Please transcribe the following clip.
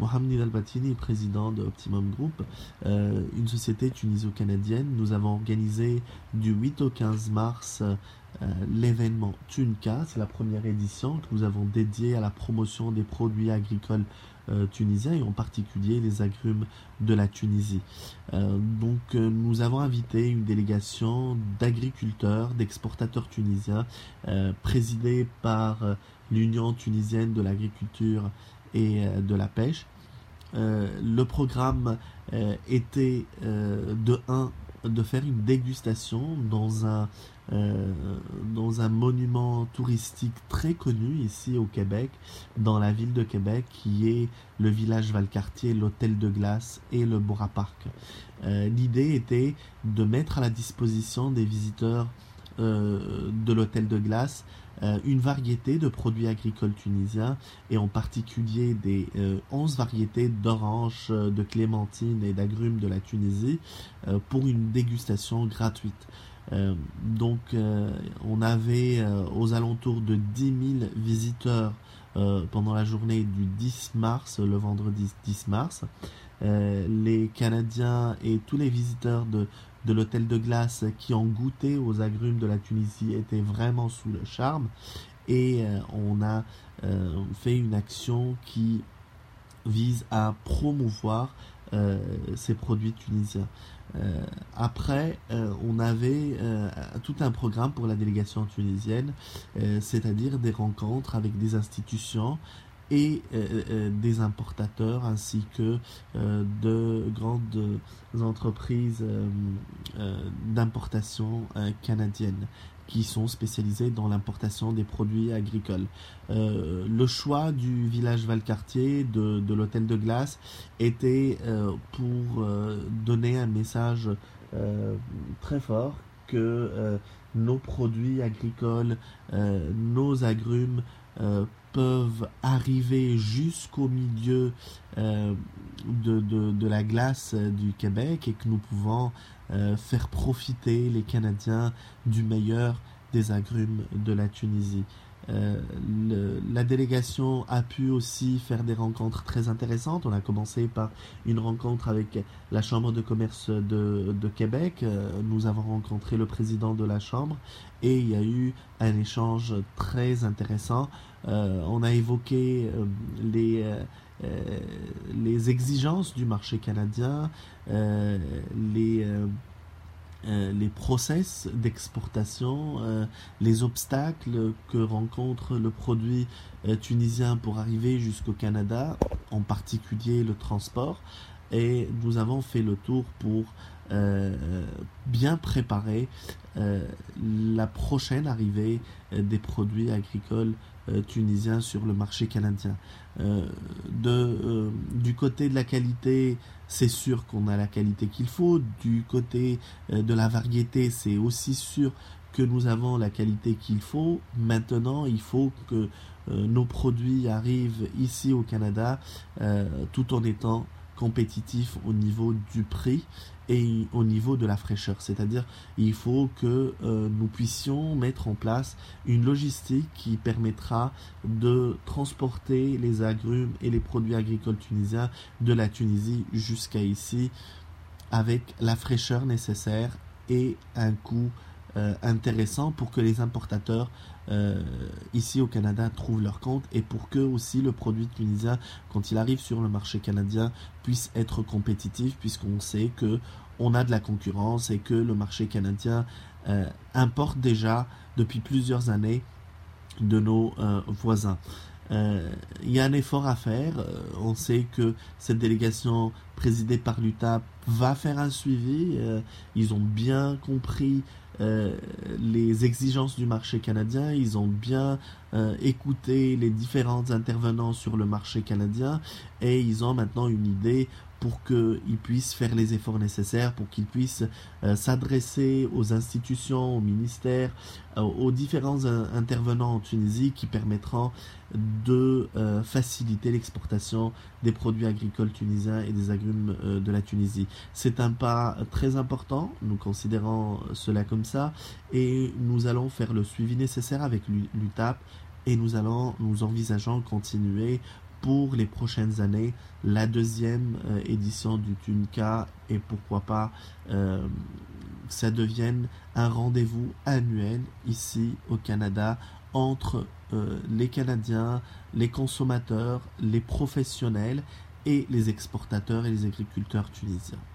Mohamed Al-Batini, président de Optimum Group, une société tuniso-canadienne. Nous avons organisé du 8 au 15 mars l'événement Tunca. C'est la première édition que nous avons dédiée à la promotion des produits agricoles tunisiens et en particulier les agrumes de la Tunisie. Nous avons invité une délégation d'agriculteurs, d'exportateurs tunisiens, présidée par l'Union tunisienne de l'agriculture et de la pêche. Le programme était de faire une dégustation dans un monument touristique très connu ici au Québec, dans la ville de Québec, qui est le village Valcartier, l'hôtel de glace et le Bora Park. L'idée était de mettre à la disposition des visiteurs de l'hôtel de glace une variété de produits agricoles tunisiens et en particulier des 11 variétés d'oranges, de clémentines et d'agrumes de la Tunisie pour une dégustation gratuite. On avait aux alentours de 10 000 visiteurs pendant la journée du 10 mars, le vendredi 10 mars. Les Canadiens et tous les visiteurs de l'hôtel de glace qui ont goûté aux agrumes de la Tunisie étaient vraiment sous le charme et on a fait une action qui vise à promouvoir ces produits tunisiens. Après, on avait tout un programme pour la délégation tunisienne, c'est-à-dire des rencontres avec des institutions et des importateurs ainsi que de grandes entreprises d'importation canadiennes qui sont spécialisées dans l'importation des produits agricoles. Le choix du village Valcartier, de l'hôtel de glace, était pour donner un message très fort que nos produits agricoles, nos agrumes peuvent arriver jusqu'au milieu de la glace du Québec et que nous pouvons faire profiter les Canadiens du meilleur des agrumes de la Tunisie. La délégation a pu aussi faire des rencontres très intéressantes. On a commencé par une rencontre avec la Chambre de commerce de Québec. Nous avons rencontré le président de la Chambre et il y a eu un échange très intéressant. On a évoqué les exigences du marché canadien, les process d'exportation, les obstacles que rencontre le produit tunisien pour arriver jusqu'au Canada, en particulier le transport. Et nous avons fait le tour pour bien préparer la prochaine arrivée des produits agricoles tunisiens sur le marché canadien. Du côté de la qualité, c'est sûr qu'on a la qualité qu'il faut. Du côté de la variété, c'est aussi sûr que nous avons la qualité qu'il faut. Maintenant, il faut que nos produits arrivent ici au Canada tout en étant compétitifs au niveau du prix et au niveau de la fraîcheur. C'est-à-dire, il faut que nous puissions mettre en place une logistique qui permettra de transporter les agrumes et les produits agricoles tunisiens de la Tunisie jusqu'à ici avec la fraîcheur nécessaire et un coût intéressant pour que les importateurs ici au Canada trouvent leur compte et pour que aussi le produit tunisien, quand il arrive sur le marché canadien, puisse être compétitif, puisqu'on sait que on a de la concurrence et que le marché canadien importe déjà depuis plusieurs années de nos voisins. Il y a un effort à faire. On sait que cette délégation présidée par l'UTAP va faire un suivi. Ils ont bien compris les exigences du marché canadien, ils ont bien écouté les différents intervenants sur le marché canadien et ils ont maintenant une idée pour qu'ils puissent faire les efforts nécessaires, pour qu'ils puissent s'adresser aux institutions, aux ministères, aux différents intervenants en Tunisie qui permettront de faciliter l'exportation des produits agricoles tunisiens et des agrumes de la Tunisie. C'est un pas très important, nous considérons cela comme ça, et nous allons faire le suivi nécessaire avec l'UTAP et nous envisageons continuer pour les prochaines années la deuxième édition du TUNCA, et pourquoi pas ça devienne un rendez-vous annuel ici au Canada entre les Canadiens, les consommateurs, les professionnels et les exportateurs et les agriculteurs tunisiens.